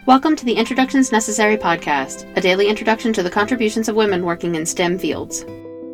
Welcome to the Introductions Necessary podcast, a daily introduction to the contributions of women working in STEM fields.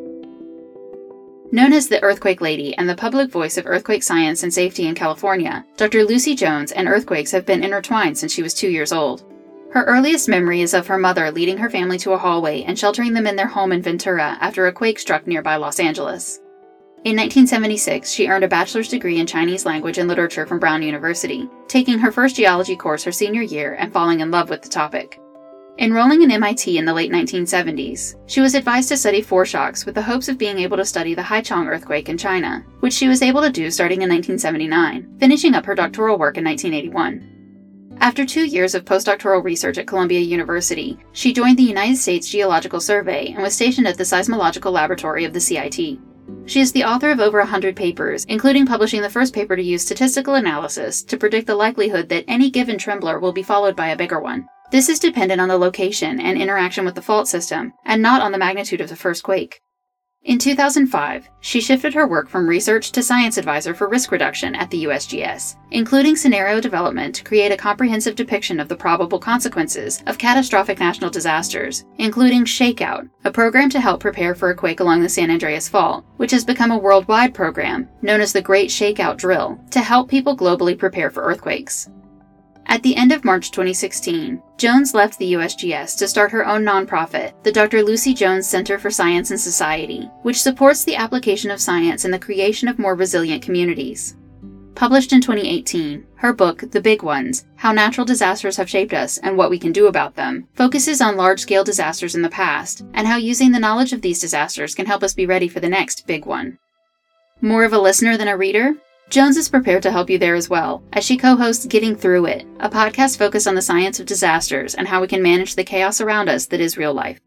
Known as the Earthquake Lady and the public voice of earthquake science and safety in California, Dr. Lucy Jones and earthquakes have been intertwined since she was 2 years old. Her earliest memory is of her mother leading her family to a hallway and sheltering them in their home in Ventura after a quake struck nearby Los Angeles. In 1976, she earned a bachelor's degree in Chinese language and literature from Brown University, taking her first geology course her senior year and falling in love with the topic. Enrolling in MIT in the late 1970s, she was advised to study foreshocks with the hopes of being able to study the Haichang earthquake in China, which she was able to do starting in 1979, finishing up her doctoral work in 1981. After 2 years of postdoctoral research at Columbia University, she joined the United States Geological Survey and was stationed at the Seismological Laboratory of the CIT. She is the author of over 100 papers, including publishing the first paper to use statistical analysis to predict the likelihood that any given trembler will be followed by a bigger one. This is dependent on the location and interaction with the fault system, and not on the magnitude of the first quake. In 2005, she shifted her work from research to science advisor for risk reduction at the USGS, including scenario development to create a comprehensive depiction of the probable consequences of catastrophic national disasters, including Shakeout, a program to help prepare for a quake along the San Andreas Fault, which has become a worldwide program known as the Great Shakeout Drill to help people globally prepare for earthquakes. At the end of March 2016, Jones left the USGS to start her own nonprofit, the Dr. Lucy Jones Center for Science and Society, which supports the application of science and the creation of more resilient communities. Published in 2018, her book, The Big Ones: How Natural Disasters Have Shaped Us and What We Can Do About Them, focuses on large-scale disasters in the past and how using the knowledge of these disasters can help us be ready for the next big one. More of a listener than a reader? Jones is prepared to help you there as well, as she co-hosts Getting Through It, a podcast focused on the science of disasters and how we can manage the chaos around us that is real life.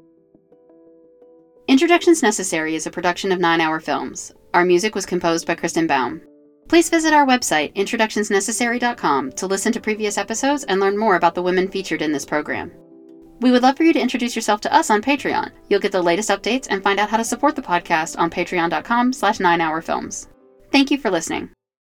Introductions Necessary is a production of 9 Hour Films. Our music was composed by Kristen Baum. Please visit our website, introductionsnecessary.com, to listen to previous episodes and learn more about the women featured in this program. We would love for you to introduce yourself to us on Patreon. You'll get the latest updates and find out how to support the podcast on patreon.com/9hourfilms. Thank you for listening.